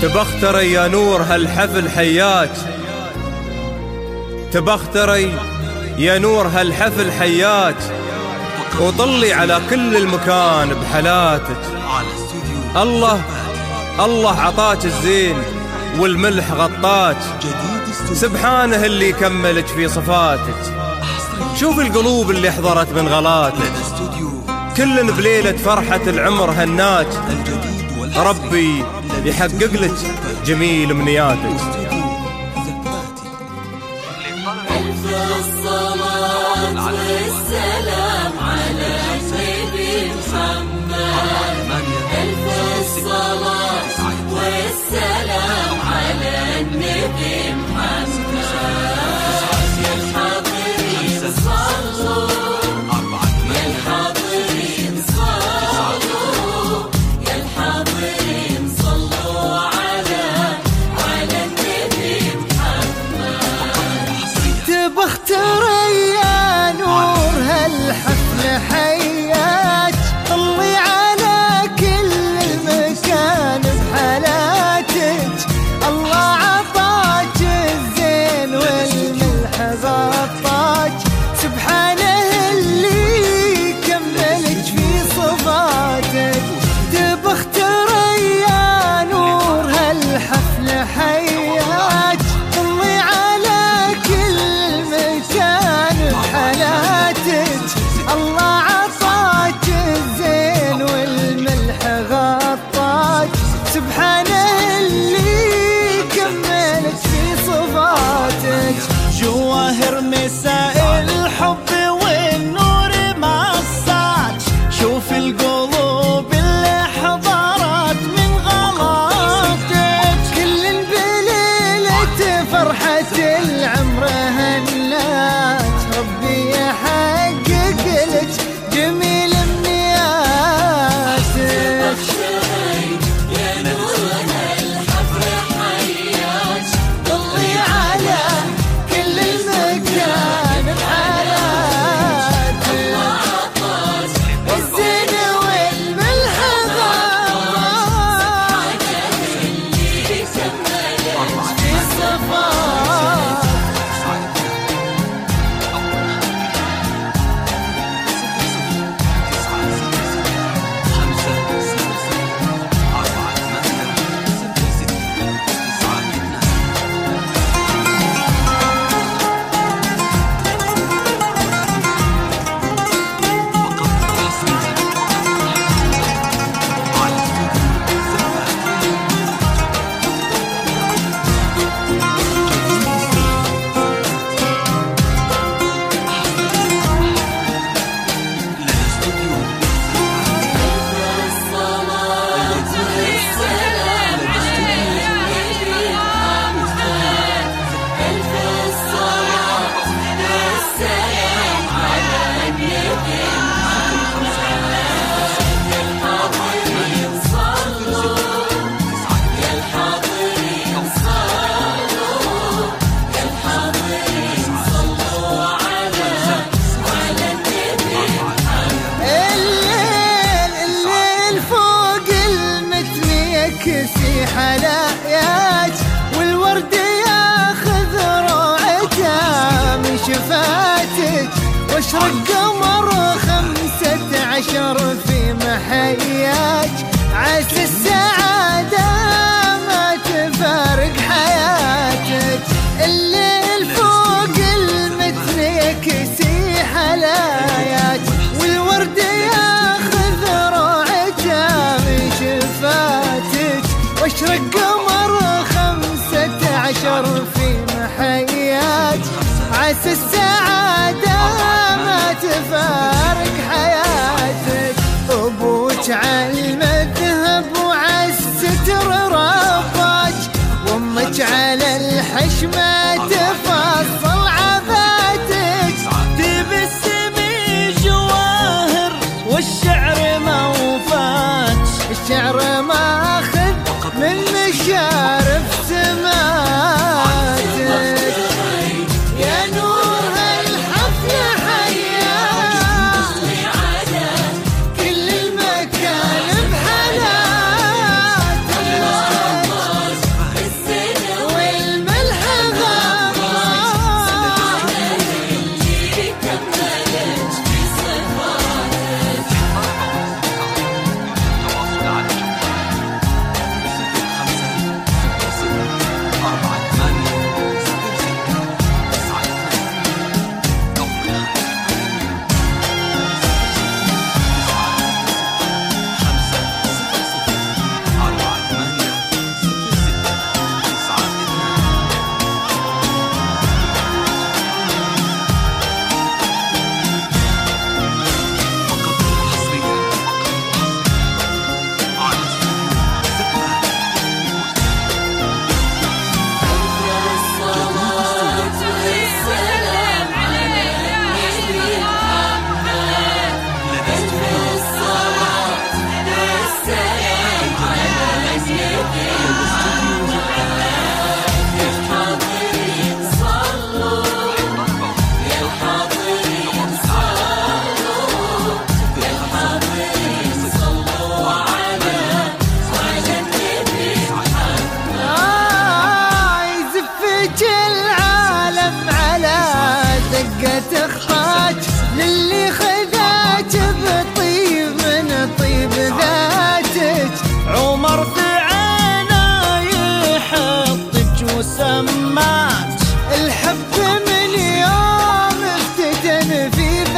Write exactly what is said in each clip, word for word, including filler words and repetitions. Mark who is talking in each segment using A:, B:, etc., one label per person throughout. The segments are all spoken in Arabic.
A: تبختري يا نور هالحفل حياك، تبختري يا نور هالحفل حياك، وطلي على كل المكان بحلاتك. الله الله عطاك الزين والملح غطاك، سبحانه اللي يكملك في صفاتك. شوف القلوب اللي حضرت من غلاتك، كلن بليلة فرحة العمر هناك، ربي يحقق لك جميل منياتك.
B: ألف الصلاة والسلام على النبي محمد، ألف الصلاة والسلام على النبي محمد. يا الحاضرين صلوا، يا الحاضرين صلوا، يا الحاضرين صلوا على على النبي محمد.
C: تبختري يا نور هالحفل حياك، طلي على كل المكان بحالاتك. الله عطاك الزين والملح غطاك، سبحانه اللي يكملك في صفاتك. تبختري يا نور هالحفل حياك، طلي على كل مكان بحالاتك. الله عطاك الزين والملح غطاك، سبحانه اللي يكملك في صفاتك. جواهر مساء الحب والنور معصاك، شوف القلوب اللي حضرت من غلاتك. كل بليلة فرحة العمر هناك، ربي يحقق لك جميل منياتك.
B: يا نور الحفل حياك، طلي على
C: كل المكان بحالاتك.
B: الله عطاك
C: الزين والملح غطاك،
B: اللي يكملك
C: في صفاتك. كسي حلاياك، والورد ياخذ روعته من شفاتك. واشرق قمر خمسة عشر في محياك، عسى السعادة ما تفارق حياتك. الليل فوق المتن يكسي حلاياك، والورد ياخذ روعته من شفاتك. واشرق قمر خمسة عشر في محياك، عسى السعادة ما تفارق حياتك. أبوك عالمذهب وعالستر رباك، وأمك على الحشمة تفصل عباتك. تبسمي جواهر والشعر موفاك، الشعر ماخذ من مشارف سماك.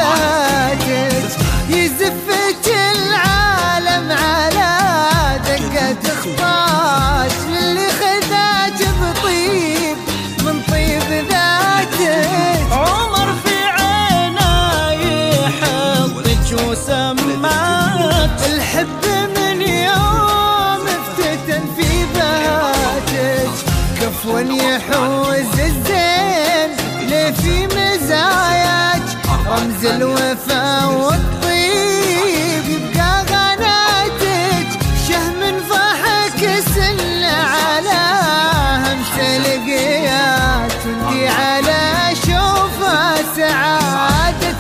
C: بهاتك يزفت العالم على دقة خطاش للي خذاك بطيب من طيب ذاتك.
D: عمر في عينه يحطك وسماك
C: الحب من يوم افتتن في بهاتك كفوا يحوز الزين ليه في مزاياك رمز الوفا والطيب يبقى غناتك شهم ضحك سن على همس القيات تندي على شوفه سعادة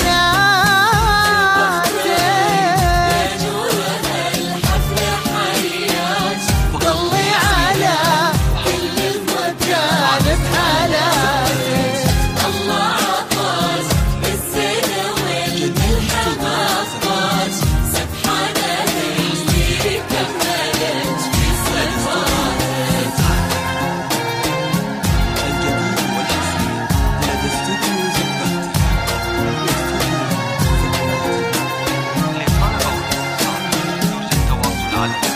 C: مناتك.
B: يا نورنا الحفل حياك
C: طلي على
B: كل
C: كان
B: المكان
C: بحالاتك
B: الله عطاك الزين والملحة غطاك سبحانه اللي كملك في صفاتك.
E: الجديد والأصلي لدى استوديو زبات. للطلبة والتواصل على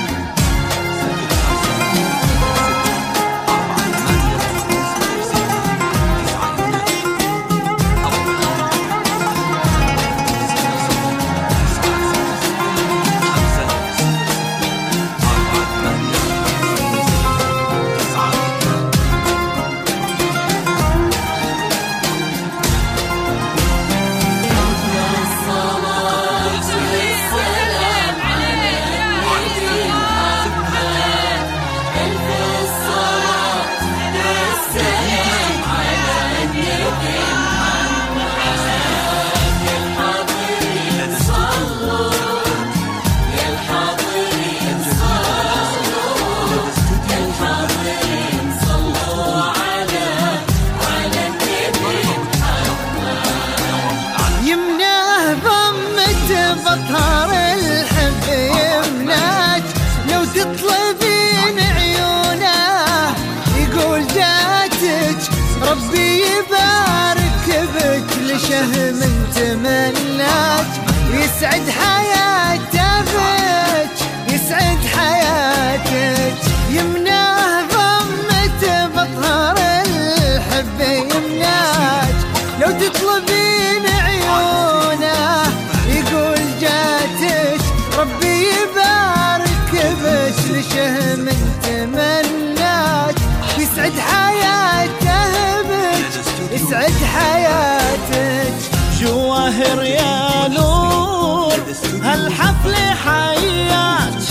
C: بطهر الحب يمناك لو تطلبين عيونه يقول جاتك ربي يبارك بك لشهم تمناك يسعد حياته بك يسعد حياتك يمناه ضمته بطهر الحب يمناك لو تطلبين عيونه يقول جاتك ربي يبارك بك لشهم تمناك يسعد حياته بك يسعد حياتك.
D: جواهر يا نور هالحفل حياك